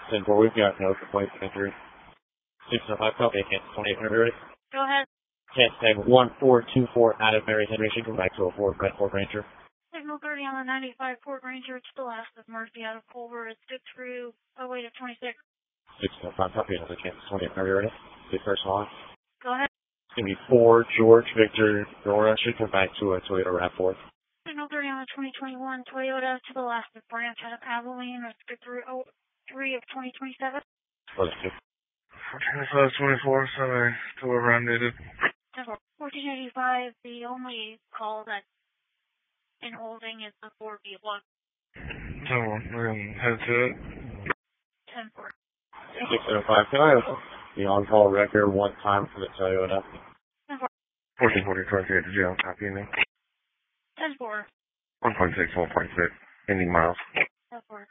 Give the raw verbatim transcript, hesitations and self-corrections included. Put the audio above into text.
ten four, we've got no complaints of injury. six oh five, copy, Kansas twenty-eight hundred, ready? Go ahead. Kansas tag one four two four out of Mary Henry, she come back to a four, Brent Ford Ranger. Signal thirty on the ninety-five Ford Ranger, it's still last of Murphy out of Culver, it's good through oh eight of twenty-six. six oh five, copy, another Kansas twenty-eight hundred, ready? Get first line. Go ahead. It's going to be four, George, Victor, Dora, should come back to a Toyota RAV four. Signal thirty on the twenty twenty-one Toyota to the last of branch out of Abilene, it's good through oh three of twenty twenty-seven. Let's do. twenty-five twenty-four, sorry, to where I needed. fourteen eighty-five, the only call that's in holding is the four B one. ten one, we're going to head to it. ten four. six oh five, can I have the on-call record one time for the Toyota? ten four. fourteen forty, twenty-eight to jail, copy me. ten four. one point six, one point six, any miles. ten four.